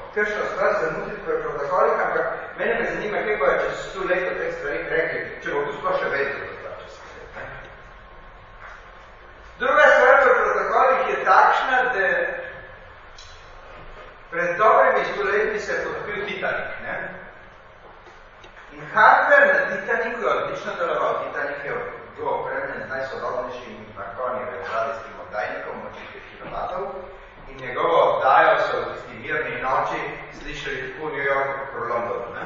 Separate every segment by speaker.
Speaker 1: kršno stvar zamuditi pri protokolih, ampak mene me zanima, kaj bo čez 100 let o teh stvarih rekli, če bo tu sploh še vedel za stvar čez 100 let. Druga stvar pri protokolih je takšna, da pred dobrimi 100 letmi se je potopil Titanik. Ne? In hardware na Titaniku je odlično deloval. Titanik je bil opremljen z najsodobnejšim markovnim radijskim oddajnikom moči 5 kilovatov in njegovo oddajo so v tisti mirni noči slišali tako v New Yorku kot v Londonu. Ne?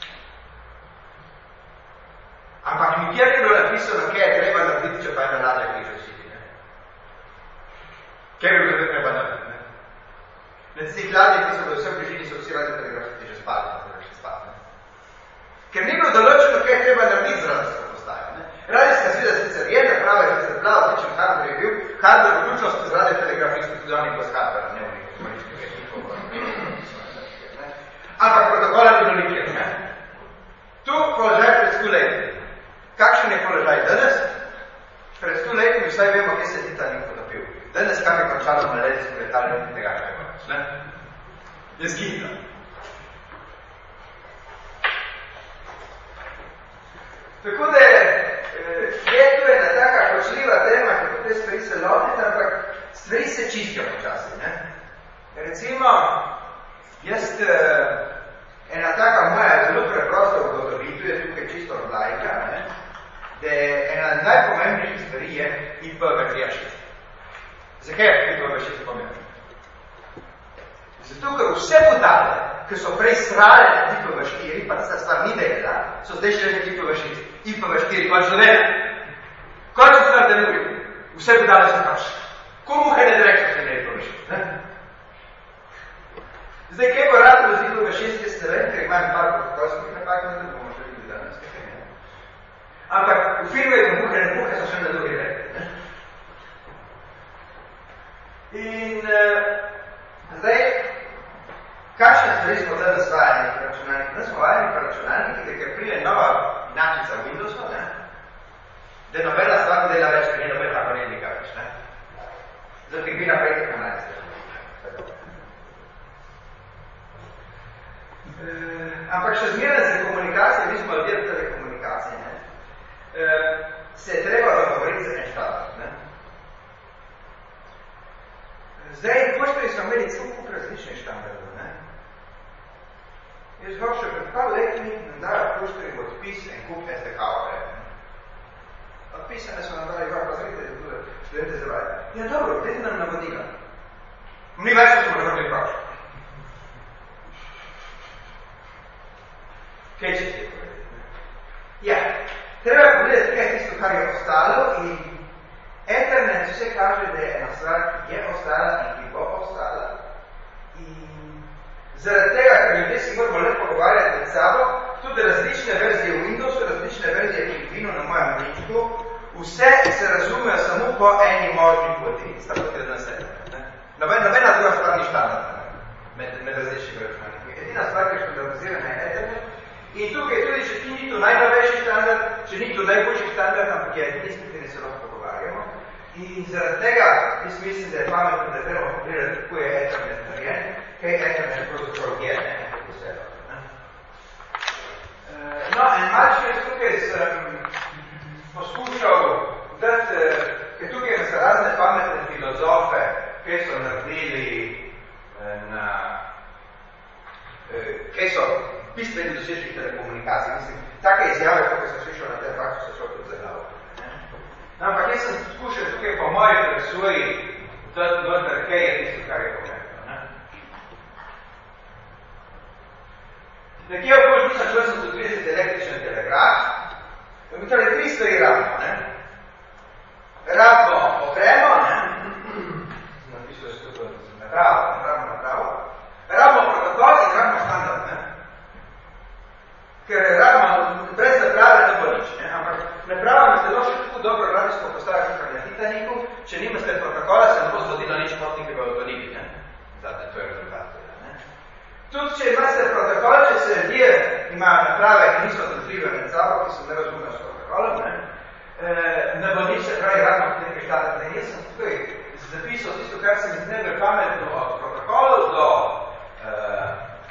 Speaker 1: Ampak nikjer ni bilo napisano, kaj je treba narediti, če pa je na ladja križo sidi. Kaj bi bilo treba narediti? Ne? Na tistih ladjah, ki so bili vse v bližini, so vsi radni telegrafi že spali. Ker ni bilo določeno, kaj je treba narediti z radijsko postajo. Radijska sveda sicer je, naprava je sicer bila, odličen hardware je bil, hardware vključnost z radiotelografijskih tudi oni pa z hardware, ne v nekaj smoličnega ekipo. Ampak protokola ni bilo nikjer. Tu položaj pred 100 leti. Kakšen je položaj danes? Pred 100 leti vsaj vemo, kje se je Titanik potopil. Danes kam je končalo maledijsko letalje od tega, kaj je. Je zginilo. Tako da je tu ena taka kočljiva tema, kako te stvari se lotiti, ampak stvari se čistijo počasi. Recimo, jaz ena taka moja zelo preprosta ugotovitev je tukaj čisto od lajka, da ena najpomembnejših stvari je IPv6. Zakaj je IPv6 pomembno? Zato, ker vse podatke, ki so prej strale na IPv4, pa ta stvar ni delala, so zdaj šle na IPv6. IPv4, končno dela. Končno stvar deluje. Vse podatke se kaši. Komu kaj ne direktno še ne IPv6? Zdaj, kaj bo rado z IPv6, jaz ne vem, ker imam par protokolskih napak, ne bomo še videli danes, kaj ne. Ampak v filmu je muhe so še na drugi rekli. In zdaj, kakšne stvari smo danes vajeni pri računalniku? Ne smo vajeni pri računalniku, ker pride nova inačica v Windowsu, da je nobena stvar dela več, ker ni nobena panelnika več. Zato bi naprej te kanalice. Ampak še zmeraj za komunikacije, mi smo ljudje telekomunikacije, se je treba dogovoriti za en štatut. Zdaj, poštari so imeli cel kup različnih štandardov. Jaz vam še pred par letmi nam dajo poštari odpis en kup SDK-ove. Odpisane so nam dali, pa zrejte, da bude študente zavajati. Ja, dobro, dajte nam navodila. Ni več, da smo navodili proč. Kaj če ti povedati? Ja, treba pogledati, kaj je tisto, kar je ostalo in Ethernet vse kaže, da je ena stvar, ki je ostala in ki bo ostala. In zaradi tega, ker ljudje si moramo le pogovarjati med sabo, tudi različne verzije v Windowsu, različne verzije Pingvinu na mojem ličku, vse se razumejo samo po eni možni poti. Sta poti od nas sebe. Nobena druga stvar ni štandardna med različnimi računalniki. Edina stvar, ki je štandardizirana, je Ethernet. In tukaj tudi, če ti ni to najnovejši standard, če ni to najboljši standard, ampak je edini, s kateri se lahko pogovarjamo. In zaradi tega, jaz mislim, da je pametno, da treba pogledati, kako je Ethernet narejen, kaj je Ethernet pravzaprav je, kako se je. No, en malček tukaj sem poskušal dati, ker tukaj so razne pametne filozofe, kaj so naredili kaj so bistveni dosežki telekomunikacij. Mislim, take izjave, kako sem slišal na tem faktu, se šel tudi za glavo. No, ampak jaz sem skušal tukaj po moji presoji dati vendar, kaj je tisto, kar je pomembno. Nekje okoli 1830 električen telegraf, torej 300 je rabimo. Rabimo opremo, napisal je skupaj napravo. Rabimo protokol in rabimo standard. Ker brez naprave ne bo nič, ampak naprava me zelo še tako dobro radijsko postaja kakor na Titaniku, če nimate protokola, se ne bo zgodilo nič potnike v avtonibi. Zadnje, to je rezultat. Tudi, če imate protokol, če se ljudje imajo naprave, ki niso odrezljive med sabo, ki se ne razumejo s protokolom, ne bo nič, se pravi, radno v nekaj štatne. Jaz sem tukaj zapisal tisto, kar se mi zdaj pametno od protokolov do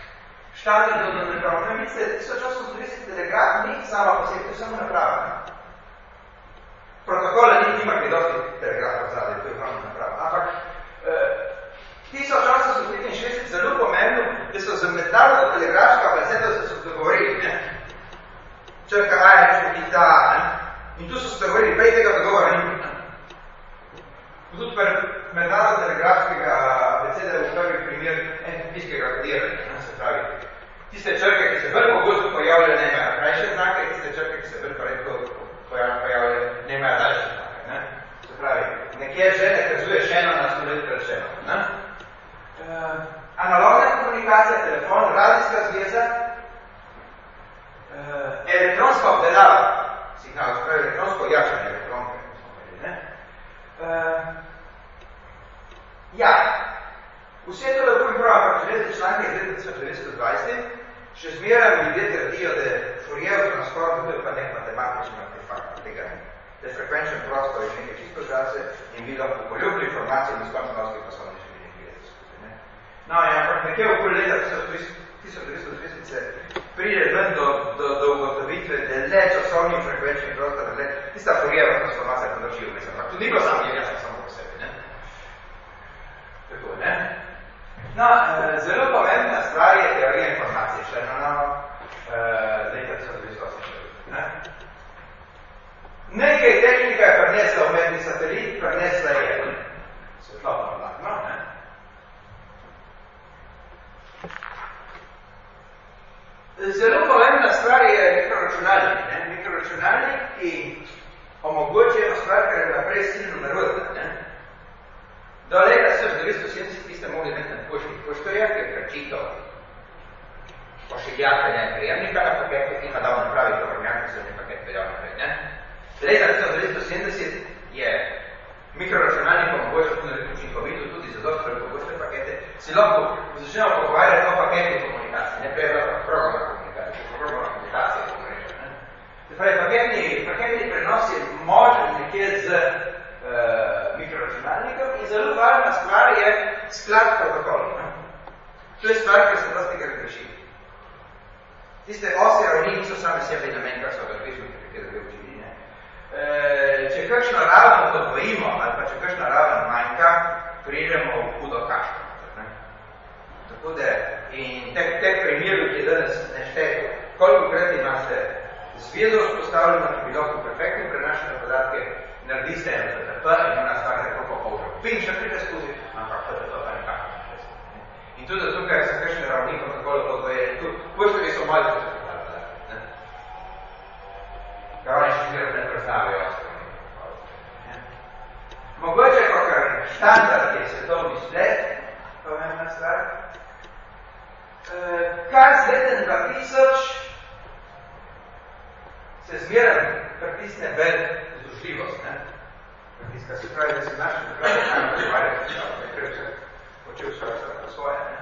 Speaker 1: štandardno napravo. Ne, vidite, 1830 telegraf ni sama posebej, to je samo naprava. Ne? Protokola nima kaj dosti telegrafa zadaj, to je pravno naprava. Ampak 1865 zelo pomembno, da so za mednarodno telegrafsko abecedo se dogovorili. Ne? Črka A je nekaj biti ta, ne? In tu so se dogovorili, prej tega dogovora ni. Tudi mednarodno telegrafskega abeceda je v prvi primer entropijskega kodiranja, se pravi. Tiste črke, ki se bolj pogosto pojavljajo, ne imajo krajše znake, tiste črke, ki se bolj redko pojavljajo, ne imajo daljše znake. Ne? Se pravi, nekje že nakazuje še eno na stoletke rečeno. Analogna komunikacija, telefon, radijska zveza, elektronska obdelava signalov, se pravi elektronsko jačanje elektronke. Ja, vse to lahko in prav, ampak če lete članke iz leta 1920, še zmeraj ljudje trdijo, da Fourierov transform, to je pa nek matematični artefakt tega. Da je frekvenčen prostor in nekaj čisto čase in vi lahko poljubili informacije in izkončnosti pa so ne še nekaj leta skupaj. No, ampak nekje okoli leta 1930 se pride ven do ugotovitve, da je le časovni in frekvenčni prostor, da je tista Fourierova transformacija področil vmes, ampak to ni bilo samo po sebi, ne? Tako, ne? No, zelo pomembna stvar je teorija informacije, še eno leta 1980, ne? Nekaj tehnika je prinesla umetni satelit, prinesla je svetlobno vlakno, ne? Zelo pomembna stvar je mikroračunalnik, ne? Mikroračunalnik, ki omogoča eno stvar, ker je naprej silno narodna, ne? Do leta 1970 ste mogli imeti na poštorja, ki je krčito pošiljatelja in prijemnika na paketu in pa dal napravi tovornjak, ki se ne paket veljal naprej, ne? Leta 1970 je mikroračunalnik omogočil tudi učinkovito tudi za dosti prepogoste pakete. Si lahko začnemo pogovarjati o paketu komunikacije, ne prej programna komunikacija, programna komunikacija pomreža, ne? Se pravi, paketni prenos je možen nekje z mikroračunalnikom in zelo važna stvar je sklad protokolov. To je stvar, ki se dosti kar greši. Tiste ose ravni niso same sebi namen, kar so ga grešili, ki je učili. Če kakšno raven podvojimo ali pa če kakšno raven manjka, pridemo v hudo kaško. Tako da, in teh primerov, ki je danes nešteto, koliko krat imate zvezo vzpostavljeno, ki bi lahko perfektno prenašali podatke, naredi se eno TTP in ona stvar tako popolža. Pin še pride skozi, ampak TTP pa nekako ne. In tudi tukaj so kakšne ravni protokolov podvojeni. Tu poštovi so malo podatke. Kar oni še zelo ne predstavijo. Mogoče kakor štandard je svetovni splet, pomembna stvar. Kar z letem 2000 se zmeraj pritisne vel združljivost, ne? Pritiska se pravi, da se naši naprave kaj razvarjati, ker se počel skoraj svoje, ne?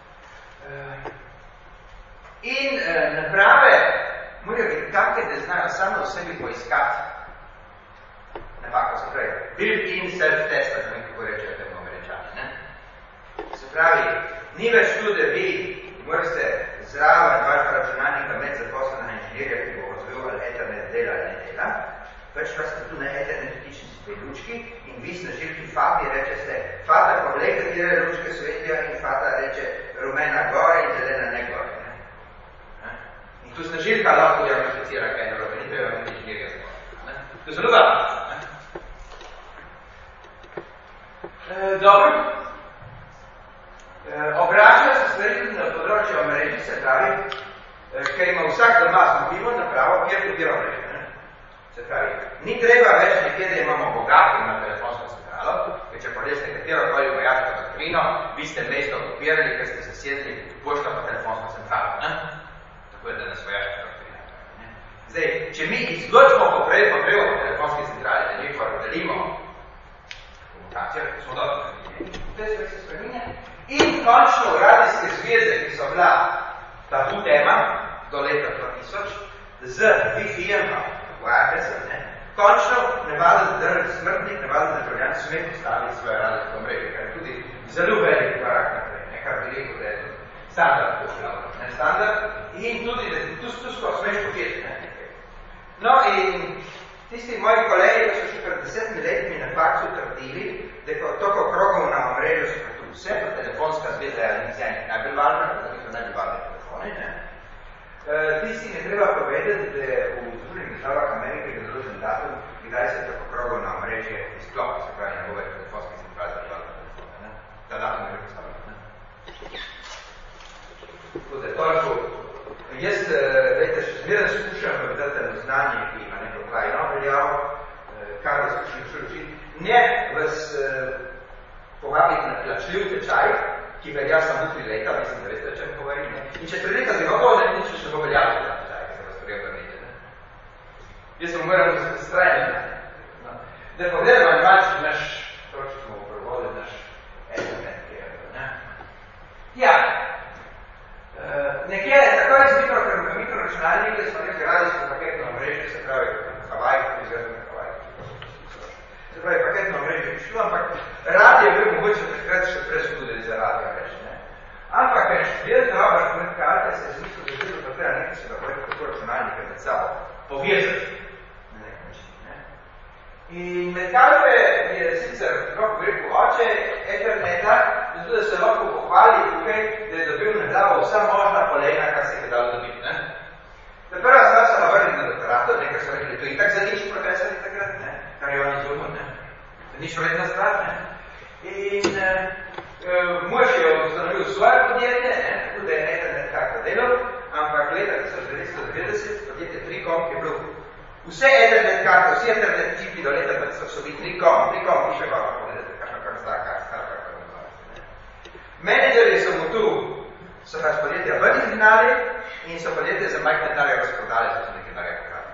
Speaker 1: In naprave morajo biti take, da znajo samo v sebi poiskati napako, se pravi, built-in self-test, da nekako rečejo temu američani, ne? Se pravi, ni več tu, da vi morate zraven vašega računalnika med zaposlenega inženirja, ki bo razvil ali Ethernet dela ali ne dela, več pa ste tu na Ethernet tični lučki in vi snažilki Fati rečete, Fata poglej, katere lučke svetlijo in Fata reče rumena gore in zelena ne gore. Ne? In tu snažilka lahko diagnosticira, kaj je narobe, ni treba imeti inženirja zgore. To je zelo dobro. Dobro. Obračajo se stvari tudi na področju omrežja, se pravi, ker ima vsak doma zmogljivo napravo, kjer kodira omrežje. Se pravi, ni treba več nekje, da imamo bogato na telefonsko centralo, ker če podeste katero koli vojaško doktrino, vi ste mesto kopirali, ker ste zasedli pošto pa telefonsko centralo. Ne? Tako je, da nas vojaška doktrina. Ne? Zdaj, če mi izločimo potrebo po telefonski centrali, da njih delimo komunikacijo, smo dobro naredili, to je se spreminja. In končno radijske zveze, ki so bila tabu tema do leta 2000, z Wi-Fi-em, končno nevalen smrtnik, nevalen državljan sme postaviti svoje radijsko omrežje, kar je tudi zelo velik korak naprej, kar bi rekel, da je tudi standard pošljavno, standard in tudi, da tu skoro smeš početi. No in tisti moji kolegi, ki so še pred 10 letmi na faksu trdili, da toliko krogov na omrežju so tu vse, pa telefonska zveza je enih najbolj važna, pa so najbolj važne telefoni, ne? Tisti ne treba povedati, da v Združenih državah Amerike je določen datum, kdaj se tako krogov na omrežje izklop, se pravi njegove telefonske centrale državne telefone, ne? Ta datum je postavljen, ne? Tako da toliko, jaz, vejte, še zmeraj skušam povedati eno znanje, ki ima neko krajno veljavo, kar vas skušam še učiti, ne vas povabiti na plačljiv tečaj, ki velja samo 3 leta, mislim, da veste, o čem govorim, ne? In če 3 leta zagotovo nič še ne bo veljalo za tečaj, ki se vas prej obrnite, ne? Jaz sem moram zastrajati, no? Da pogledamo malček naš, točno smo v prevode, naš element, ki je, ne? Ja, nekje, tako je z mikroračunalniki, smo nekaj radijsko paketno omrežje, se pravi Havaj, izrazno Havaj. Se pravi paketno omrežje prišlo, ampak radio je bil mogoče takrat še presudili za radio reči, ne? Ampak, ker je študirati Robert Metcalfe, se je zmislil, da je pa treba nekaj se da povedati tako računalnike med sabo povezati na nek način, ne? In Metcalfe je sicer, kako bi rekel, oče Etherneta, zato da se lahko pohvali tukaj, da je dobil na glavo vsa možna polena, kar se je dalo dobiti, ne? Da prva stvar so navrnili na doktorato, nekaj so rekli, to je itak za nič profesori takrat, ne? Kar je on izumil, ne? Nič vredna stvar, ne? In mož je ustanovil svoje podjetje, ne? Tako da je Ethernet kako delal, ampak leta 1990 podjetje 3Com je bilo vse Ethernet karte, vsi Ethernet čipi do leta 2000 so bili 3Com piše pa, pogledajte, kakšna stara karta, menedžerji so mu tu, so pač podjetja ven izgnali in so podjetje za majhne denarje razprodali, so nekaj denarja pokrali.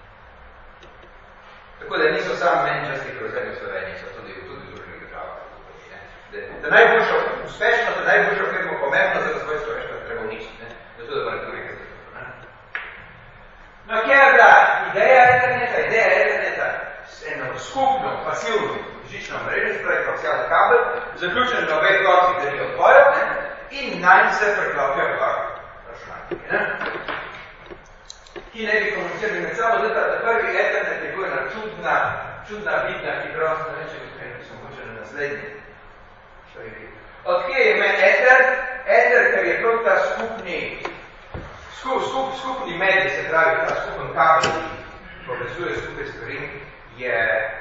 Speaker 1: Tako da niso samo menedžerski prevzemi v Sloveniji, so tudi v drugih državah. Da najboljšo, uspešno, da najboljšo firmo pomembno za razvoj človeštva treba uničiti, ne? Zato da mora tudi nekaj zato. No, kje je bila ideja Etherneta, eno skupno, pasivno, žično mrežo, spravi koaksialni kabel, zaključen na obeh konцih deli odpojo, in nanj se preklopijo računalniki, ne? Ki ne bi komunicirali med sabo, da prvi Ethernet je bil ena čudna bitna hitrost, ne vem, če smo mogoče na naslednji. Odkje je ime Ether, ker je prav ta skupni medij, se pravi ta skupen kabel, ki povezuje skupaj stvari, je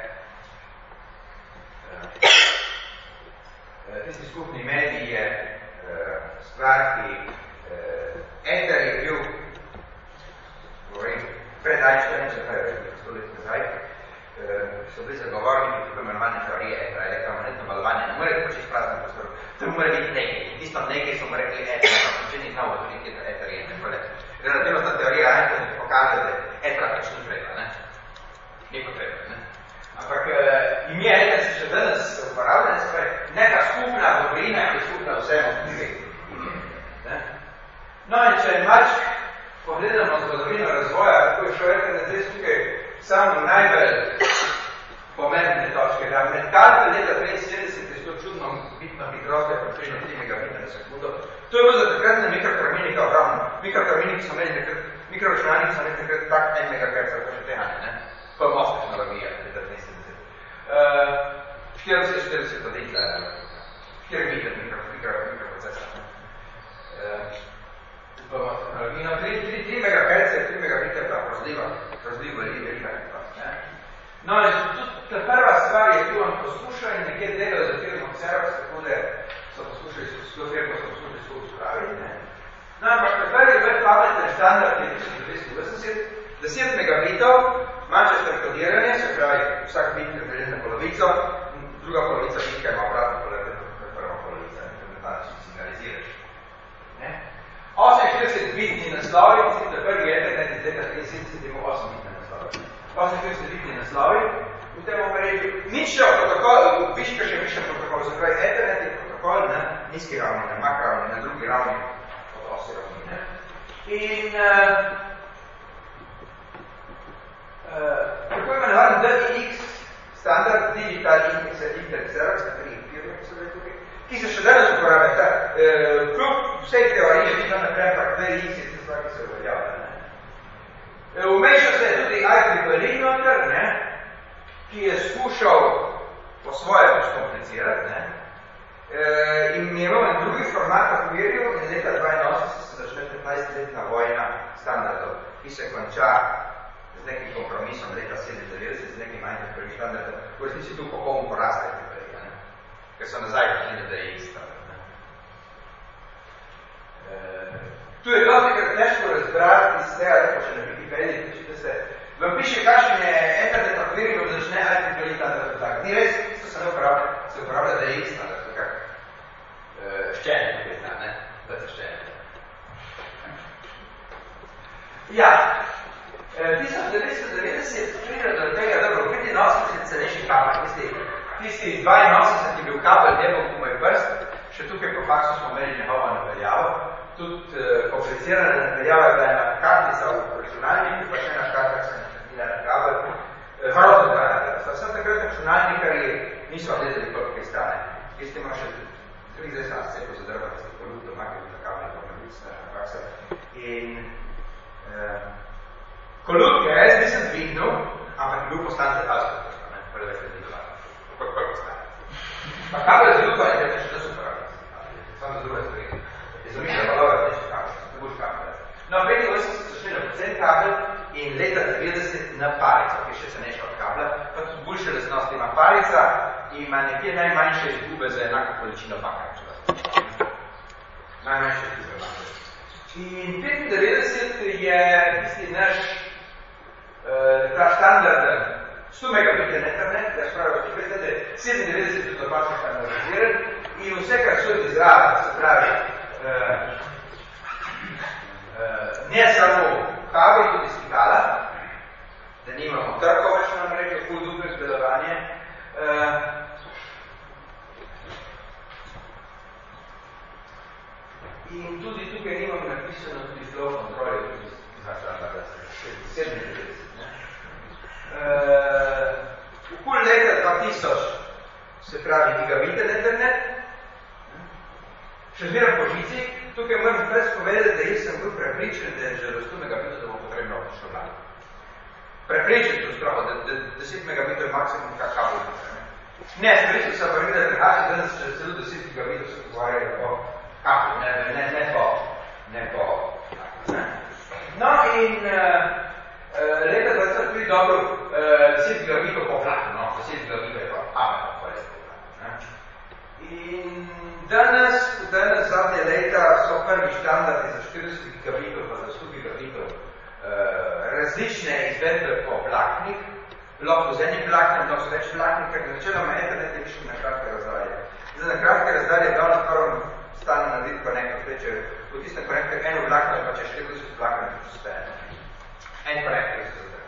Speaker 1: tisti skupni medij je stvar, ki Ether je bil, govorim, pred Einsteinem, se pravi, 100 let nazaj, so bili zagovorniki tako imenovane teorije Ethera, elektromagnetno valovanje, ne more biti početi prazno prostoru, to mora biti nekaj. Tisto nekaj so mu rekli Ether, ampak če ni znal odkriti, da Ether je tako le. Relativno ta teorija Einstein pokaže, da Ethera pač ni treba, ne? Ni potrebno, ne? Ampak ime Ether se še danes uporablja, se pravi, neka skupna dobrina, ki je skupna vsemu drugih ime, ne? No in če malč pogledamo zgodovino razvoja, kako je šel Ether, zdaj tukaj samo najbolj pomembne točke, da Metcalfe leta 1973 je to čudno bitno hitrost, je približno 3 megabita na sekundo. To je bilo za takratne mikrokarminika ogromno. Mikrokarminiki so imeli takrat, mikroračunalniki so imeli takrat tak 1 MHz, pa še tehanje, ne? To je most tehnologija leta 1970. 40 od Hitla, 4 bita mikroprocesor. To je most tehnologija. No, 3 MHz je 3 megabita pa razljivo velika hitrost, ne? No, in ta prva stvar je tu on poskušal in nekje delajo za firmo Xerox, tako da so poskušali s to firmo skupaj spraviti, ne? No, ampak prvi je pameten standard je 1980, 10 megabitov, manjše kodiranje, se pravi vsak bit je deljen na polovico, druga polovica bitka ima obratno polariteto kot prva polovica, in to na ta način signaliziraš, ne? 48-bitni naslovi, mislim, da prvi Ethernet iz leta 73 ima 8-bitne naslovi. 48-bitni naslovi v tem omrežju. Nič še protokol, viška še višja protokol, se pravi Ethernet je protokol na nizki ravni, na mak ravni, na drugi ravni od osi ravni, ne? In tako imenovani DIX, standard Digital Internet Xerox, ki se še danes uporablja, kljub vsej teoriji ni tam naprej, ampak VX je tista stvar, ki se uveljavlja. Umešal se je tudi IEEE noter, ki je skušal po svoje komplicirati, in imel en drugi format okviril in leta 82 se začne 15-letna vojna standardov, ki se konča z nekim kompromisom leta 97, z nekim manjih prvih standardov, v resnici tu popolno poraste naprej, ker so nazaj prišli, da je isto. Tu je dostikrat težko razbrati iz tega, lepo še na Wikipediji, počite se, vam piše, kakšen je internet okvir, ko začne IEEE standard tak. Ni res, to se uporablja, da je isto, da so kak ščenje, da se ščenje. Ja, 1990 pride do tega, dobro, 85 cenejši kabel, tisti 82 je bil kabel, nebo komaj prst, še tukaj po faksu smo imeli njegovo napeljavo, tudi komplicirana napeljava je bila ena kartica v računalniku, pa še ena karta, ki se naredila na kabel, hrozno trajala. Vsem takrat računalnikarji niso vedeli, koliko je stane. Tisti ima še 30 celo zadrva, da ste polut doma, ki bi ta kabel pomalic, faksa. In kolut, ki jaz nisem dvignul, ampak je bil postan letalsko, prve se ni dolar. Koliko stane. Pa kabel je zelo je še da super. Samo z druge strani. Izumite, pa dobro, neče kabel, ne boš kabel. No, 85 se začne na procent kabel in leta 90 na parico, ki je še cenejša od kabla, pa tudi boljše lesnosti ima parica in ima nekje najmanjše izgube za enako količino baka. Najmanjše izgube baka. In 95 je tisti naš ta standarden 100 megabit internet, da spravijo, če veste, 97 je to pačno standardiziran in vse, kar so izraven, se pravi, ne samo kabel, tudi stikala, da nimamo trko več na mrežo, ful duplo izgledovanje. In tudi tukaj nimamo napisano tudi flow control, tudi standarda 97. Okoli leta 2000 se pravi gigabiten internet, še zmeraj po žici, tukaj moram prej povedati, da jaz sem bil prepričan, da je že do 100 megabitov, da bo potrebno optično vlado. Prepričan to stroho, da 10 megabitov je maksimum kak kabel. Ne, spričal sem pa videl, da prehači danes še celo 10 gigabitov se pogovarjajo po kablu, ne po. No in leta 2003 dobro 10 gigabitov po vlaku, no, 10 gigabitov je pa pametno porezno vlaku. In danes zadnje leta so prvi standardi za 40 gigabitov pa za 100 gigabitov različne izvedbe po vlaknik, lahko z enim vlaknem, lahko z več vlaknik, ker načeloma internet je višel na kratke razdalje. Zdaj na kratke razdalje je davno prvo stane narediti konektor, če v tistem konektor eno vlakno, pa če 40 vlaknem, če uspeje. En konektor se zadrne.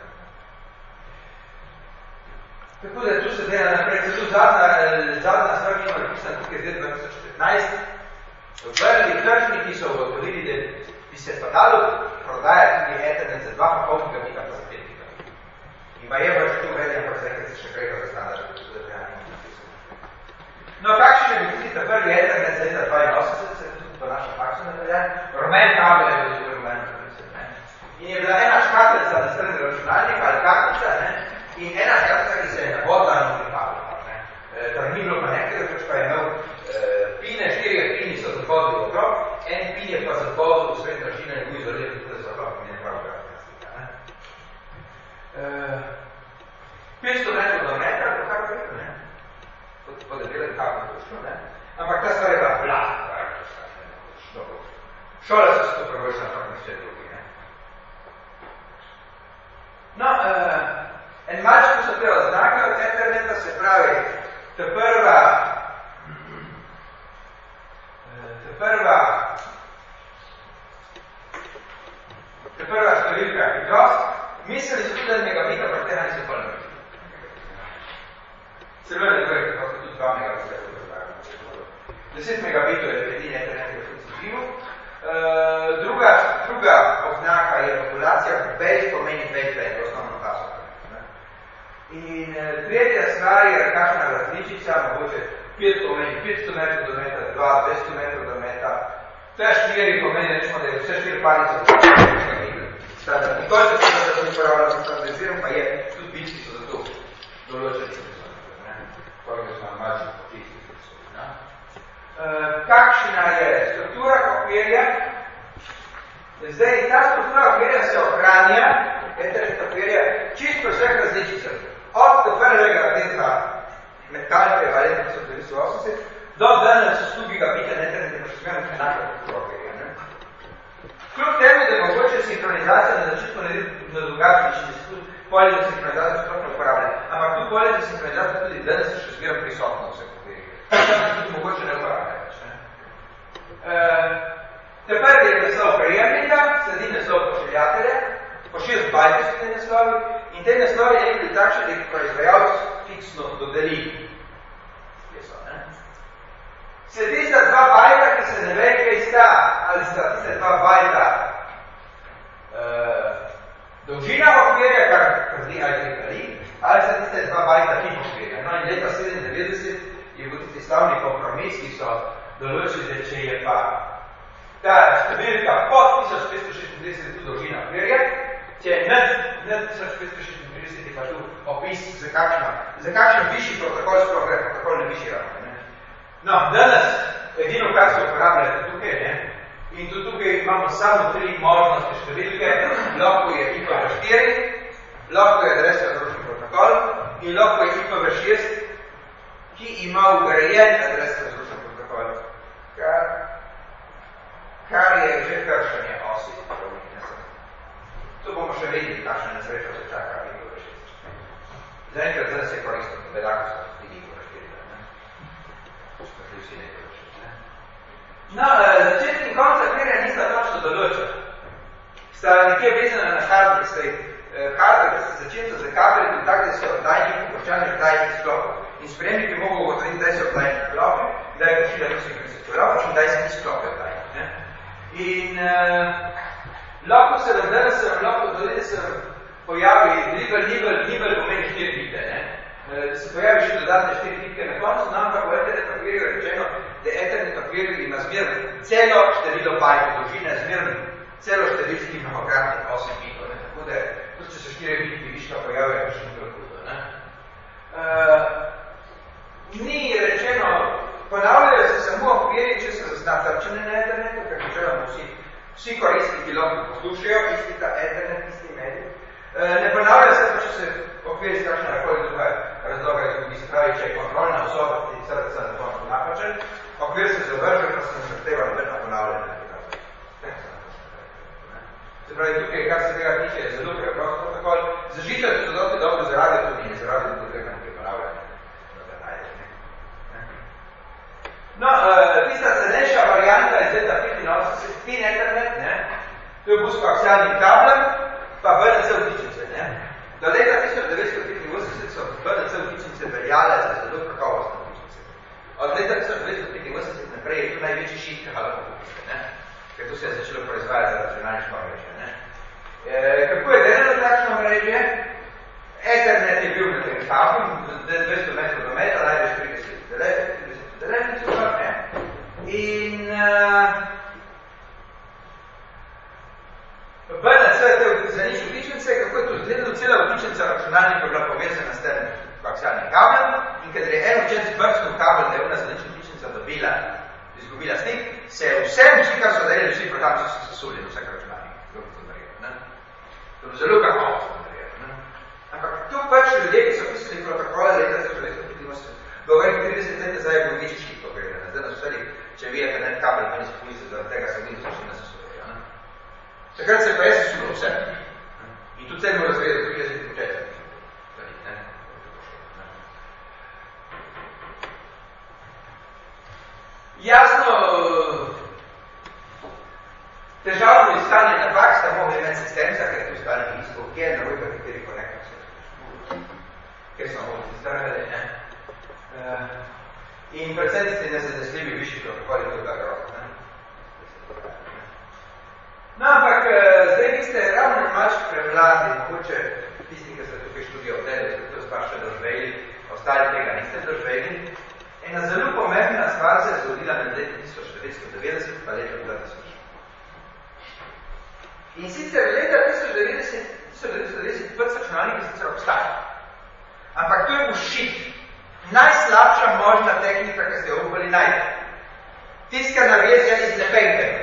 Speaker 1: Tako da tu se dela naprej, tu zadnja stvar, ki ima napisana tukaj zdaj 2015, vrli tržniki so ugotovili, da bi se pa dalo prodajati tudi Ethernet za 2,5 gigabita pa za 5 gigabita. In pa je pač tu uvedeno, pa zdaj, ker se še preko za standard, če se da nima napisano. No, kakšen je bil tudi ta prvi Ethernet z leta 82, se je tudi po našem faksu nadaljan, rumen kabel je bil tudi rumen. In je bila ena škatlica na strani računalnika ali kartica, in ena škatlica, ki se je navodila na kabel. Torej ni bilo konektorja, pač pa je imel pine, 4 pini so zahodili okrog, en pin je pa zahodil v svet mašine in bil izoliran tudi za okrog, in je prav slika. 500 metrov do metra, to kar rekel, kot je delen kabel točno, ampak ta stvar je bila blah, šole so se to pravočila, ampak nišče drugi. No, en malčko so te oznake od interneta, se pravi, ta prva številka hitrost, mislili so tudi, da megabita, pa tega niso bolj naredili. Celo ne torej, kako so tudi 2 megabita. 10 megabitov je edini internet, ki je funkcioniral. Druga oznaka je populacija, base pomeni baseband, osnovno paso. In tretja stvar je kakšna različica, mogoče 5 pomeni 500 metrov do meta, 200 metrov do meta, Vse štiri pomeni, rečemo, da je vse štiri palice standard. Nikoli se da to uporabljamo standardiziram, pa je tudi bitki so za to določeni. Koliko smo mači počisti. Kakšna je struktura okvirja? Zdaj, ta struktura okvirja se ohranja, Ethernet okvirja, čisto vseh različicah. Od prvega tega metalnega valeta 1980 do danes 100 gigabita Ethernet je pa še zmerno enaka struktura okvirja. Kljub temu, da je mogoče sinhronizacija na začetku na drugačni način, polje za sinhronizacijo sploh ne uporablja. Ampak tu polje za sinhronizacijo tudi danes še zmerno prisotno v vseh okvirjih. Tudi mogoče ne uporablja več. Prvi je naslov prejemnika, sledi naslov pošiljatelja, pošilj bajte so te naslovi in te naslovi je nekaj takšne, da jih proizvajalec fiksno dodeli. Sledi sta 2 bajta, ki se ne ve, kaj sta, ali sta tiste 2 bajta dolžina okvirja, kar zdi ali sta tiste 2 bajta tip okvirja. No in leta 97 je bil tisti slavni kompromis, ki so določili, če je pa ta številka pod 1536 je tu dolžina okvirja, če je nad 1536 je pa tu opis za kakšen višji protokol sploh gre, protokol ne višji ravno. No, danes edino, kar se uporablja tukaj, in tudi tukaj imamo samo 3 možnosti številke, lahko je IPv4, lahko je adresno zadružen protokol in lahko je IPv6, ki ima ugrajen adresno zadružen protokol, kar je že kršenje osi. To bomo še videli, kakšna nesreča se čaka IPv6. Zaenkrat danes je koristno, bedako so tudi IPv4. No, začetek in konca okvirja nista točno določena. Sta nekje vezana na hardware, hardware se začenca za kabeli do tak, da so oddajni in poščani oddajni sklopov. In spremnik je mogel ugotoviti, kdaj so oddajni sklopi, kdaj je pošilja vseh klopov in kdaj se ni sklopi oddajni. In lahko se vam danes lahko dodati, se pojavi nibel pomeni 4 bite, da se pojavi še dodatne 4 bitke na koncu, nam pa po Ethernet okvirju je rečeno, da Ethernet okvirju ima zmerno celo število bajtov dolžine, zmerno celo številski mnogokratnih 8 bitov. Tako da, tudi če se 4 bitki viška pojavijo, je še nekaj hudo. Ni rečeno, ponavljajo se samo okvirji, če se zazna trčene na Ethernetu, ker načeloma vsi koristniki lahko poslušajo, isti ta Ethernet, isti medij. Ne ponavlja se pa, če se okvir iz kakšne razloga izgubi, se pravi, če je kontrolna osoba, ki je srca na koncu napačen, okvir se zavrže, pa se ne zahteva nobena ponavljanja. Se pravi, tukaj, kar se tega tiče, je zelo preprost protokol. Zažitev so dosti dobro zaradi tudi in zaradi tudi tega nekaj ponavljanja. No, tista cenejša varianta je leta 85, Thin Ethernet, to je bil s koaksialnim kablem, pa BNC vtičnice. Do leta 1985 so BNC vtičnice veljale za zelo kakovostne vtičnice. Od leta 1985 naprej je to največji šit halopopuste, ker to se je začelo proizvajati za računalniško omrežje. Kako je delalo takšno omrežje? Ethernet je bil na tem kablu, 200 metrov do metra, največ 30 delenic, in BNC za nič vtičnice, kako je to izgledalo, cela vtičnica računalnika je bila povezana s tem koaksialnim kablem in kadar je en učenc brsknil kabel, da je ona za nič vtičnica izgubila stik, se je vsi, kar so delili, vsi programi so se sesuli na vsak računalnik. To je zelo kakovostno naredilo. Ampak tu pač ljudje, ki so pisali protokole leta 1985, govorim 30 let nazaj je bil večji šit pogledane. Zdaj nas vsedi, če vidite net kabel, pa niso pomisli, zaradi tega se Windows začne sesujejo. Takrat se pa je sesulo vse. In tudi celo razvedo, tudi jaz biti početek. Jasno, težavno iskanje napak sta mogli imeti sistemca, ker je tu stali isto, kje je narobe, kateri konektor se ker so mogli strhali, in predvsem tisti nezanesljivi višji protokoli tega groza. No, ampak zdaj vi ste ravno malček prevladni, mogoče tisti, ki ste tukaj študijo obdelali, ste to spar še doživeli, ostali tega niste doživeli. Ena zelo pomembna stvar se je zgodila med leti 1940 1990 pa leta 2000. In sicer leta 1990 prvi računalniki sicer obstajajo. Ampak to je bullshit. Najslabša možna tehnika, ki ste jo upali najti. Tiskana verzija iz Lepejte.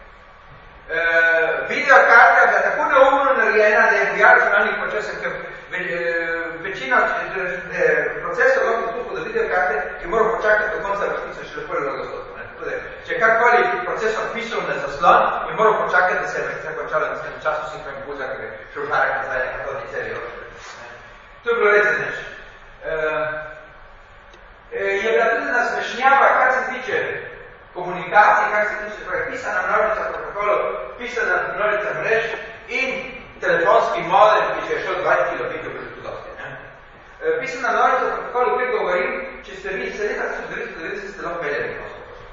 Speaker 1: Videokarta je tako neumno narejena, da je VR računalnik počasem, ker večina procesorov, ki tukaj do videokarte, je moral počakati do konca vrstice še prvega dostopka. Če karkoli procesor pisal na zaslon, je moral počakati, da se je vrstice končala na srednjem času sinhron impulza, ker je šel žarek nazaj nekaj to ni celi ročne. To je bilo res neč. Je bila tudi nasmešnjava, kar se tiče komunikacij, kar se tiče pisana množica protokolov, pisana množica mrež in telefonski modem, ki je šel 20 kilobitov pretodosti. Pisana množica protokolov, kjer govorim, če ste vi se leta 1990 ste lahko imeli elektronsko pošto.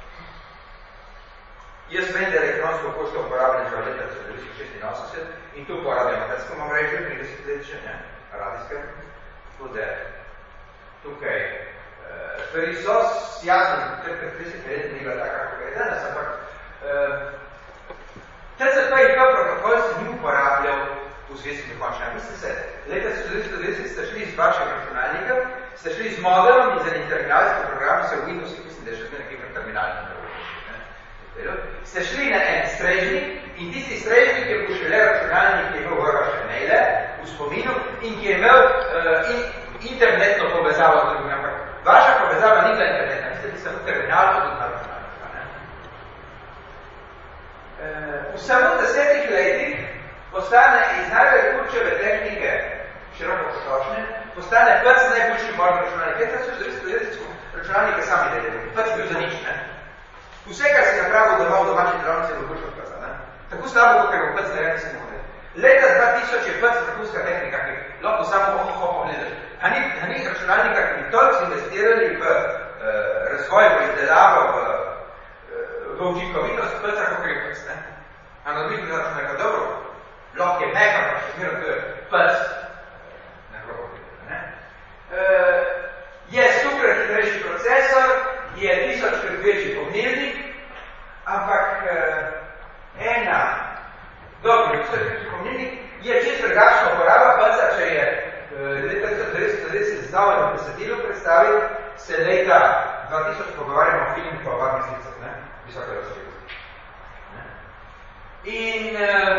Speaker 1: Jaz vem, da je elektronsko pošto uporabljen že leta 1986 in tu uporabljamo tedskom omrežju, 30 let še, radijske, tudi tukaj stvari so jasno, ker 30 let ni bila taka, kako je danes, ampak TCP/IP protokol se ni uporabljal v zvezi dokončanja. Mislite se, leta 1990 ste šli z vašega računalnika, ste šli z modelom in z enim terminalskim programom, se v Windowsu, mislim, da je še zmeraj nekaj terminalnih programov. Ste šli na en strežnik in tisti strežnik je bil šele računalnik, ki je imel vaše maile v spominu in ki je imel internetno povezavo z drugim, ampak vaša povezava ni bila internetna, mislite samo terminal tudi na računalnika. V samo 10 letih postane iz najbolj kurčeve tehnike široko potočne, postane pač najboljši možno računalnik. Kaj so računalnike sami delili? Pač bil za nič, ne? Vse, kar si napravil doma v domači delavnici, je bo boljša odkaza, ne? Tako slabo, kot je pač ne se more. Leta 2000 je pač vrhunska tehnika, ki lahko samo pogledaš. A ni računalnika, ki bi toliko investirali v razvoj, v izdelavo, v učinkovitost paca, kot je pač, ne? A na odbitu da računalnika dobro, lahko je mega, pa še mirom, to je pač nekako ne? Je super hitrejši procesor, je 1000 večji pomnilnik, ampak dobro, 1000 večji pomnilnik je čist drugačna uporaba paca, če je leta 1990 znal in besedilo predstavil, se leta 2000 pogovarjamo o filmu pa par mesecah, ne? Visoka različnost. In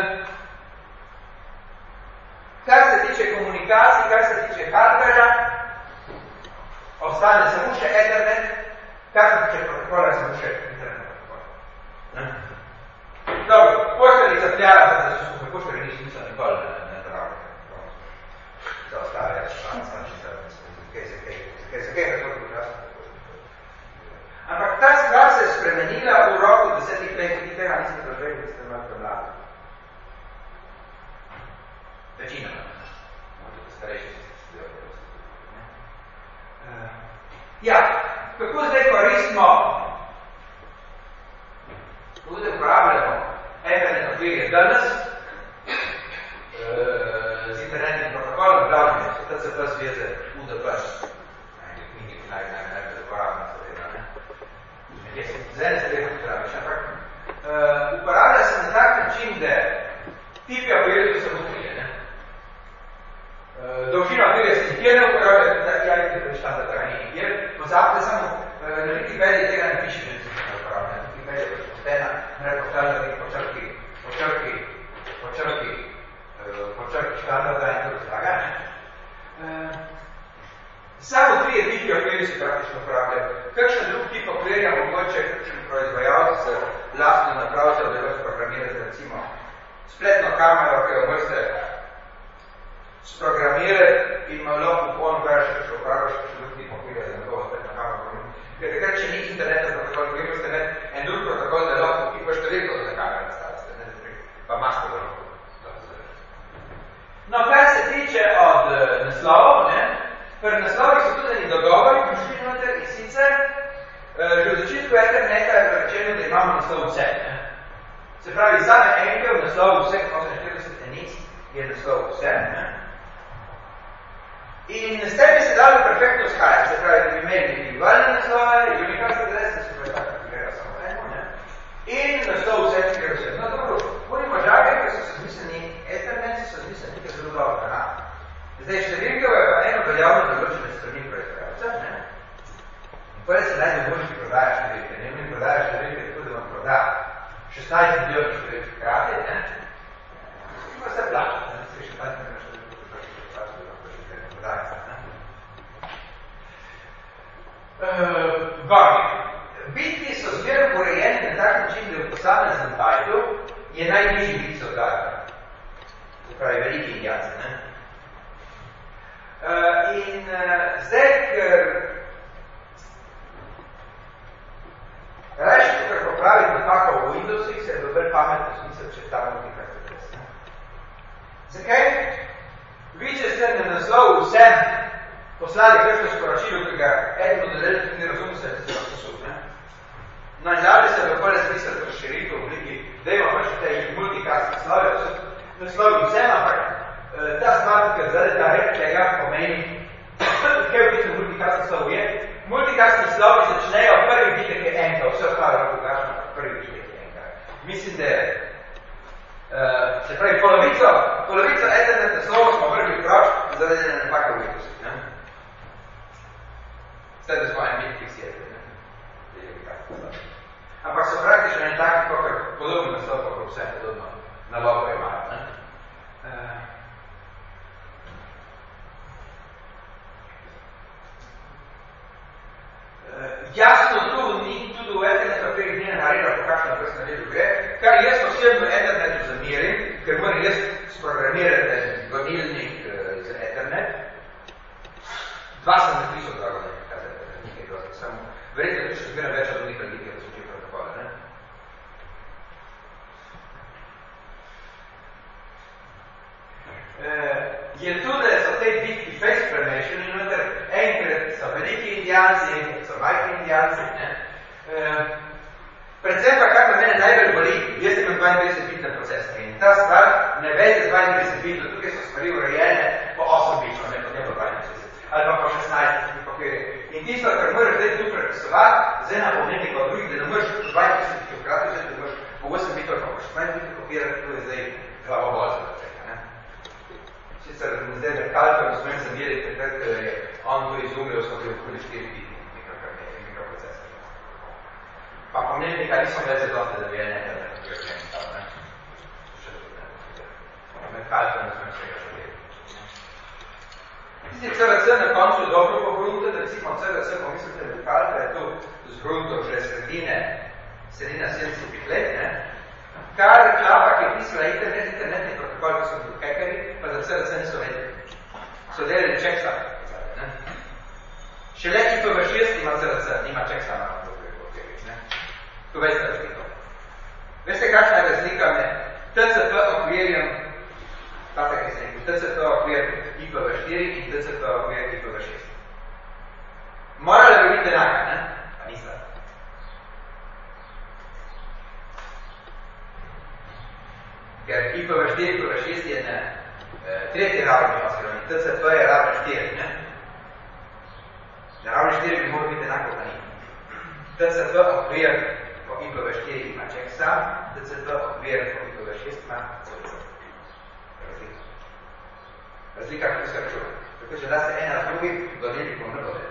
Speaker 1: kar se tiče komunikacij, kar se tiče hardwarea, ostane samo še Ethernet, kar se tiče protokola, samo še internet protokol. Dobro, poštarica pljala, da se skupaj poštari niso nikoli naravne. Za ostale, kaj se kaj tako počasno. Ampak ta stvar se je spremenila v roku 10 let, ki tega nisem doživeli, da ste imeli mladi. Večina, starejši se studijo. Ja, kako zdaj koristimo, tudi uporabljamo Ethernet okvirje danes z internetnim protokolom, glavno so TCP zveze UDP, knjigi, ki najbolj uporabljamo seveda, ne? Zdaj se tega uporabiš, ampak uporablja se na tak način, da tipi okvirje so okvirje, ne? Dolžina okvirje se nikjer ne uporablja, tudi tak jali, ki je štandard trajni nikjer, pozabite samo, na Wikipediji tega ne piše, da se ne uporablja. Wikipedija je poštena, ne počrki štandarda in to razlaga. Samo 3 tipi okvirji se praktično uporabljajo. Kakšen drug tip okvirja mogoče, kakšen proizvajalec se lastno napravlja, da lahko programirate recimo spletno kamero, ki jo možete sprogramirati in ima lahko on veš, če uporabljaš kakšen drug tip okvirja za njegovo spletno kamero. Ker takrat, če ni interneta protokol, ko imate en drug protokol, da lahko ki pa številko za kamera nastavite, ne, pa masko da lahko. No, kar se tiče od naslovov, ne, pri naslovih so tudi neki dogovori, prišli noter in sicer, že v začetku Etherneta je rečeno, da imamo naslov vse, ne. Se pravi, same enke v naslovu vseh 48 enic je naslov vse, ne. In s tem bi se dalo perfektno skajati, se pravi, da bi imeli individualne naslove, universal adrese, se pravi tako, ki gleda samo eno, ne. Skoraj se daj ne možeš, ki prodajaš številke. Ne prodajaš številke, tako da vam proda 16 milijonov številk hkrati, ne? Pa se plača, ne? Se 16 milijonov številk plača, da lahko številke prodajaš, ne? Bitki so zmerno urejeni na tak način, da v posameznem bajtu je najbližji bit so odgajka. To pravi veliki indijanci, ne? In zdaj, ker reči, tukaj popraviti napako v Windowsih, se je dober pametno smisel, če ta multikrat adres. Zakaj? Vi, če ste na naslov vsem poslali kakšno sporočilo, ki ga eden od dodelitev ni razumel, se je posud, ne? No in dalje se bo bolj smisel razširiti v obliki, da ima pač te multikast naslove, naslovi vsem, ampak ta stvar, tukaj zdaj ta rek tega pomeni, kaj v bistvu multikast naslov je. Multikast naslovi začnejo prvi bitek je enka, vse ostalo lahko gašno, prvi bitek je enka. Mislim, da se pravi polovico Ethernet naslovov smo vrgli proč, zaradi napake v Windowsih, ne? Zdaj, da smo en bit fiksirali, ne? Ampak so praktično en taki, kakor podobno naslov, kakor vse podobno nalogo imajo, ne? Jasno, tudi v Ethernet papirih ni nareda, po kakšno vrstno redu gre, kar jaz posebno Ethernetu zamirim, ker moram jaz sprogramirati gonilnik za Ethernet. Dva sem napisal, drago da nekaj dosti, samo verjetno tudi še zmerno več od nekaj ljudi, ki so že protokole, ne? Je tudi, da so te bitki face formation in vendar enkrat so veliki indijanci, enkrat so majhni indijanci, ne? Predvsem pa, kar mene najbolj boli, jaz imam 32-bitna proces in ta stvar ne veze 32-bitno, tukaj so stvari urejene po 8-bitno, ne po 32, ali pa po 16, in tisto, kar moraš zdaj tu prepisovati, zdaj napomeni kot drugih, da ne moraš 20 krat vzeti, da moraš po 8 bitov, pa po 16 bitov kopirati, to je zdaj glavobolca za čeka, ne? Sicer zdaj Merkalko ne smem zameriti, ker je on to izumljal, so bili okoli 4 biti mikroprocesor. Pa pomembnika nismo več zadosti, da bi je nekaj ne? Merkalko ne smem vsega zameriti. Tisti CRC na koncu dobro pogrunte, da recimo CRC pomislite Merkalko je tu zgrunto že sredina 70 let, ne? Kar klapa, ki je pisala internetni protokol, ki so bili hekeri, pa za CRC niso vedeli. So delali checksum. Šele IPv6 ima CRC, nima checksuma na papirih, ne? Tu veste razliko. Veste, kakšna je razlika med TCP okvirjem, tako je se rekel, TCP okvir IPv4 in TCP okvir IPv6. Morala bi biti enaka, ne? Pa nista. Ker IPv4, IPv6 je na tretji ravni, oziroma TCP je ravni 4, ne? Na ravni 4 bi moral biti enako pa ni. TCP okvir po IPv4 ima checksum, TCP okvir po IPv6 ima CRC. Razlika, kako se računa. Tako, če da se ena z drugim, dodeli po mrlo.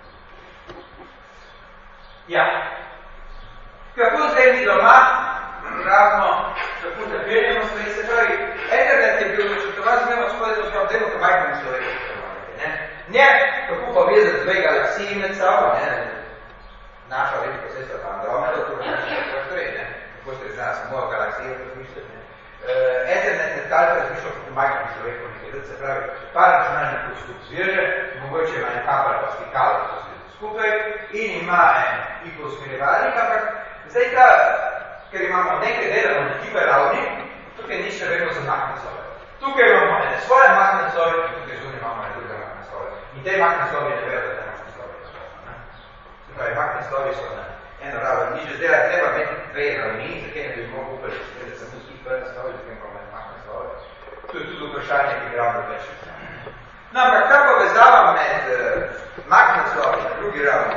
Speaker 1: Ja. Kako zdaj mi doma, ravno, kako zapeljamo stvari, se pravi, Ethernet je bil načrtovan, zmemo spodaj, da smo demo kabajkami človeka, ne, kako povezati dve galaksiji med sabo, ne, naša velika sestra pa Andromeda, tu naša prostori, ne, kako ste znali samo galaksije razmišljati, ne. Ethernet je tako razmišljal kot majhnim človekom, nekaj, se pravi, par računalnik kot skup zvirže, mogoče ima en kabel pa stikalo, to se skupaj, in ima en hiposmerjevalnik, ampak zdaj ta, ker imamo nekaj delamo na hiperravni, tukaj ni še vedno za makne slove. Tukaj imamo ene svoje makne slove in tukaj zunaj imamo ene druge makne slove. In te makne slove ne vejo, da te makne slove je slove. Se pravi, makne slovi so na eno raven. Ni že zdaj treba imeti dve ravni, za kaj ne bi mogel upati, da sem tu skih prve slove, za kaj imamo makne slove. To je tudi vprašanje, ki bi ravno več. No, ampak ta povezava med makne slovi na drugi ravni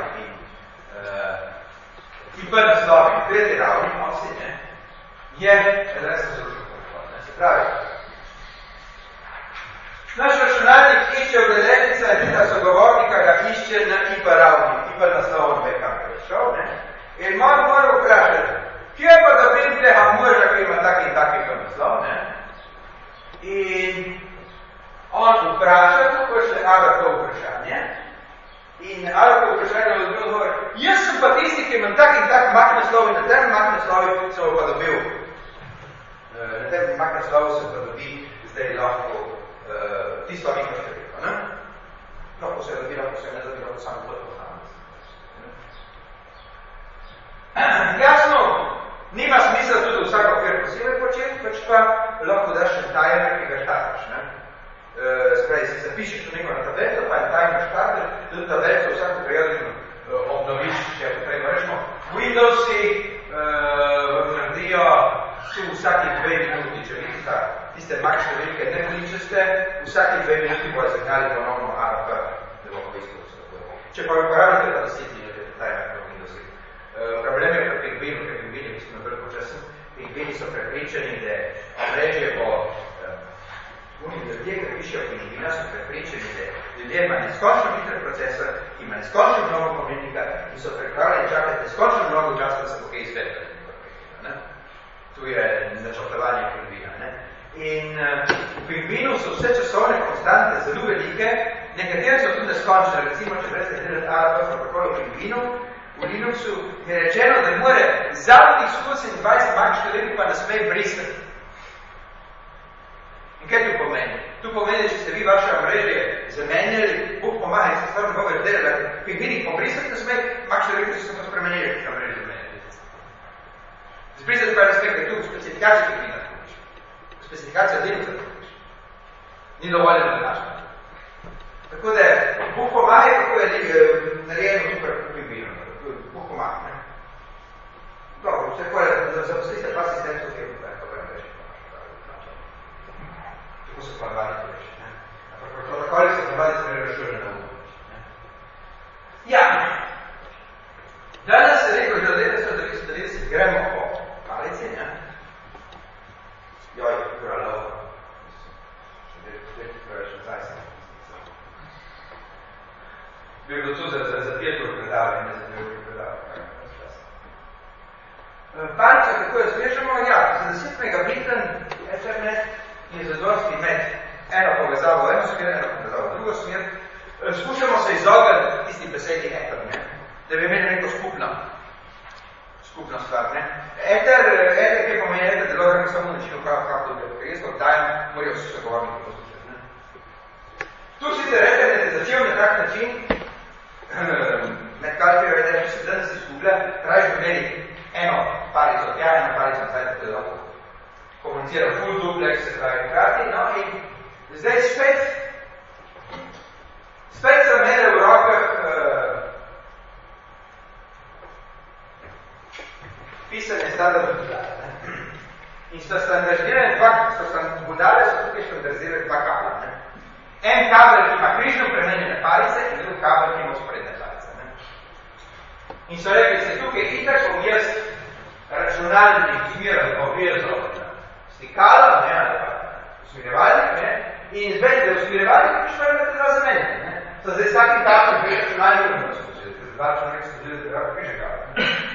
Speaker 1: in prvi slovi na tretji ravni, je adresno zelo protokol. Se pravi, Naš računalnik išče obdeletnica in tita sogovornika ga išče na IPA ravni, IPA naslovno backup rešil, ne? In mora vprašati, kje pa dobim tega moža, ki ima tak in tak naslov, ne? In on vpraša, kako še to vprašanje, in to vprašanje odgovor, jaz sem pa tisti, ki imam tak in tak mak naslov in na tem mak naslovi sem pa dobil. Na tem mak naslovu sem pa dobil zdaj lahko tisto nekaj številko, ne? Lahko se dobi, lahko se ne dobi, lahko samo to poznamo. Jasno, nima smisla tudi vsako kjer posebej početi, pač pa lahko daš še timer, ki ga štatiš, ne? Spravi, si zapišeš to neko na tableto, pa je timer štarter, tudi tableto vsako periodično obnoviš, če je potrebno. Rečemo, Windowsi naredijo tu vsaki 2 minuti, če vidite tiste max številke nekoličeste, vsaki 2 minuti bojo zagnali ponovno ARP, da bomo izkoristili. Če pa uporabljate pa 10 minut, je timer v Windowsi. Problem je pri pingvinu, ker pingvini, ki smo bolj počasni, pingvini so prepričani, da omrežje bo ljudje, ki pišejo pingvina, so prepričani, da ljudje ima neskončno hiter procesor, ima neskončno mnogo pomembnika in so pripravljeni čakati neskončno mnogo časa, da se bo kaj izvedeli. Tu je načrtovanje pingvina. Ne? In v pingvinu so vse časovne konstante zelo velike, nekatere so tudi neskončne, recimo, če brez delati ARP protokol v pingvinu, v Linuxu je rečeno, da mora zadnjih 128 max številk pa ne sme brisati. In kaj tu pomeni? Tu pomeni, če ste vi vaše omrežje zamenjali, Bog pomaga in se stvarno boga delati, pingvinih pobrisati ne sme, max številke so se pa spremenili, če ste omrežje zamenjali. Zbrisati pa ne sme, ker tu v specifikacijo pingvina pomiš. V specifikacijo Linuxa pomiš. Ni dovoljeno nalažno. Tako da, Bog pomaga, kako je narejeno tu pri pingvinu. Bog pomaga, ne? Dobro, vse kole, zaposlite pa sistemstvo, ki je to prema reči. Tako se ponavadi to reči, ne? Ampak protokoli se ponavadi se ne rešuje na umo. Ja, danes se rekel, že od 1990 gremo po palici, ne? Joj, kralov. Še preveč nazaj sem. Bil je to za Pietro predavljanje, ne za drugo predavljanje. Palica, kako jo zvežemo? Ja, za 10 megabiten Ethernet je zadosti med eno povezavo v eno smer, eno povezavo v drugo smer. Skušamo se izogniti tisti besedi Ether, da bi imeli neko skupno stvar. Ether, ki pomeni Ether, da lahko samo načinu, kako to bi, ker jaz to dajem, morajo vsi sogovorniki poslušati. Tu sicer Ethernet je začel na tak način, med kalpijo je, da se danes izgublja, raje bi imeli eno palico tja, eno palico nazaj, tako da lahko komunicira full duplex, se pravi krati, no in zdaj spet sem imel v rokah pisanje standardov budale. In sta standardizirane budale, so tukaj standardizirane dva kabla. En kabel, ki ima križno premenjene palice in drug kabel, ki ima sporedne palice. In so rekli, se tukaj itak bom jaz računalnik izmiral povezal stikalo, ali pa usmirjevalnik, in zdaj, da usmirjevalnik prišlo je na zamenjanje. So zdaj vsakim kabel bi računalnik urno skočili, ker dva računalnik so delili, da je križen kabel.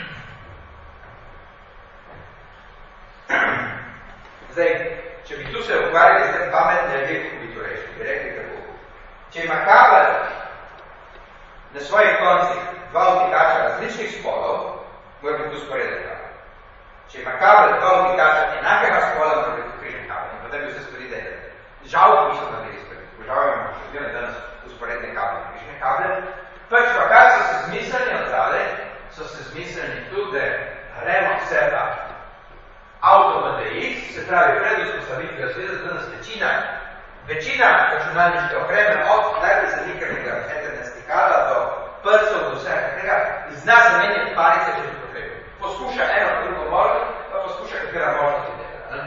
Speaker 1: Zdaj, če bi tu se ukvarjali z tem pametne elektriko, bi to rešili, bi rekli tako. Če ima kabel na svojih koncih dva vtikača različnih spolov, mora biti tu sporedne kabel. Če ima kabel dva vtikača enakega spola, mora biti tu križen kabel. In potem bi vse stvari delali. Žal niso naredili stvari. Žal imamo še vedno danes usporedne kabel, križne kabel. Pač pa kar so se zmislili odzadaj, so se zmislili tudi, da gremo vse ta AutoMDX, se pravi pred vzpostavitvijo sveda, danes večina računalniške opreme od najbolj zanikanega Ethernet stikala do prstov, do vsega tega, zna zamenjati palice, če bi potrebno. Poskuša eno drugo možnost, pa poskuša katera možnost delati.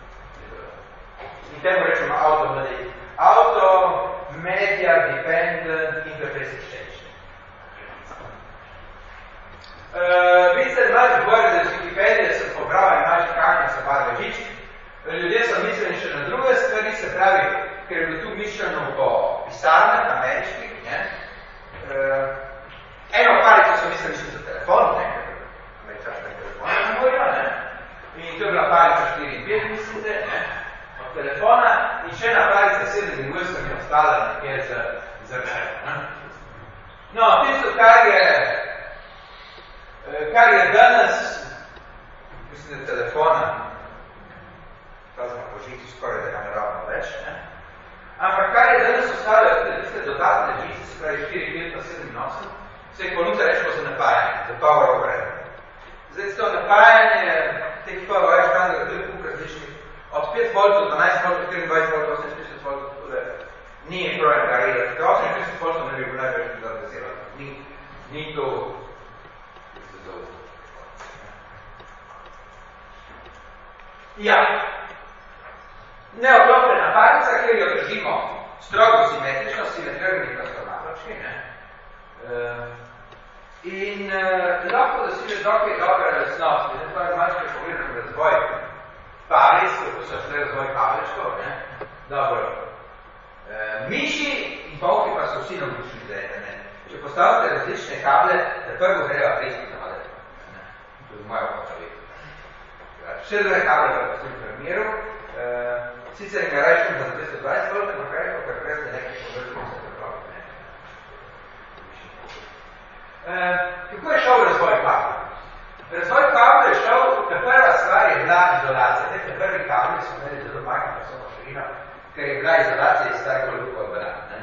Speaker 1: In temu rečemo AutoMDX. Auto Media Dependent Interface Exchange. Vicer mlađi govori, da iz Wikipedije sem pobral in naši kakne se barve žičk. Ljudje so mislili še na druge stvari, se pravi, ker je bilo tu mišljeno po pisarnah ameriških, ne, eno parico so mislili za telefon, ne, američaška telefona na morju, ne, in to je bila parica 4,5, mislite, ne, od telefona, in še ena parica 7,8 je ostala nekje z rešetom, ne. No, tisto, kar je danes, mislim, da telefona, ta smo požici skoraj, da ga ne ravno več, ne? Ampak kar je danes ostalo, tiste dodatne žice, se pravi 4, 5, 7 in 8, se je konuta rečemo za napajanje, za power over air. Zdaj, to napajanje, teh power over air, tam da je kuk različnih, od 5 V do 12 V, 24 V, 48 V, tako da ni enega reda. 48 V ne bi bilo največ zadazirano. Ni to ja. Neoklopljena parica, kjer jo držimo strogo simetrično, simetrični transformatorčki, ne? In lahko, da si že dokaj dobre lesnosti, ne? To je manjške pogledam razvoj paric, kako so šle razvoj kablečkov, ne? Dobro. Miši in polki pa so vsi navdušni zdaj, ne? Če postavite različne kable, da prvo grejo preski na vode. To je moja postavitev. Še druge kable pa v tem primeru, sicer nekaj rečem za 220 V, ampak je pa prekreste nekaj površno se prepraviti. Kako je šel razvoj kabla? Razvoj kabla je šel, ta prva stvar je bila izolacija. Te prvi kabli so imeli zelo majhno pasovno širino, ker je bila izolacija iz starega luka odbrana.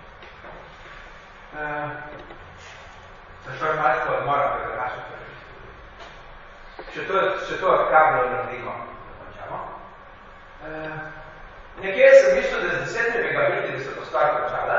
Speaker 1: Zašel je malce odmora, pregrašati. Če to od kablov naredimo, končamo. Nekje sem mislil, da z 10 megabiti, da se to stvar končala.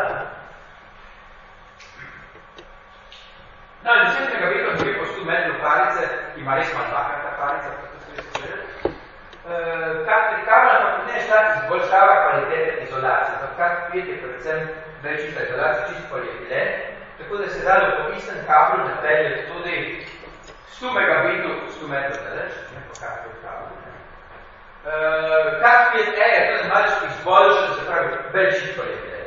Speaker 1: No, 10 megabitov bi postul medlju parice, ima res manj taka ta parica, kot ste se povedali. Pri kablah pa tudi ne šla izboljšava kvalitete izolacije. Kar 5 je predvsem večita izolacija, čist polietilen, tako da se dalo po istem kablu napeljati tudi 100 megabitov, 100 metrov daleč, ne po kakve kablu. Kak 5E je to malo izboljšen, se pravi, večji polietilen.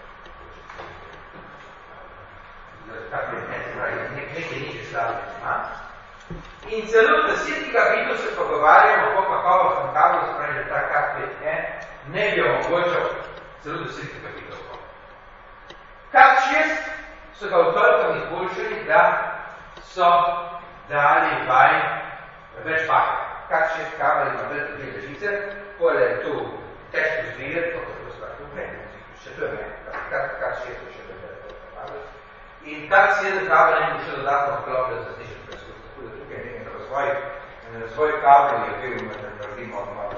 Speaker 1: Kak 5E, se pravi, nekaj niže slavne ima. In celo 10 gigabitov se pogovarjamo po kakovostnem kablu, se pravi, da ta kak 5E ne bi omogočal celo 10 gigabitov. Kak 6 so ga v toliko izboljšali, da so dali več pakaj. Kak 6 kabel ima več dve ležice, pole je tu težko zvideti, kot je to stvar tukaj, še to je meni, kak 6 je še kabel. In kak 7 kabel je še dodatno vklopljen za znižen preskus, tako da tukaj nekaj razvoj kabel je bil, da naredimo malo